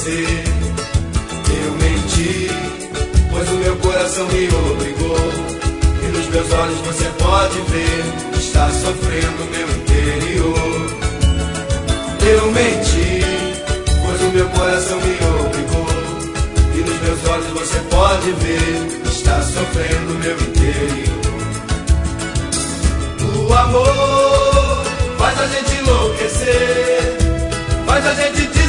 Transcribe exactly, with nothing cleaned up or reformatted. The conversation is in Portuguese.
você. Eu menti, pois o meu coração me obrigou. E nos meus olhos você pode ver, está sofrendo meu interior. Eu menti, pois o meu coração me obrigou. E nos meus olhos você pode ver, está sofrendo meu interior. O amor faz a gente enlouquecer, faz a gente desistir.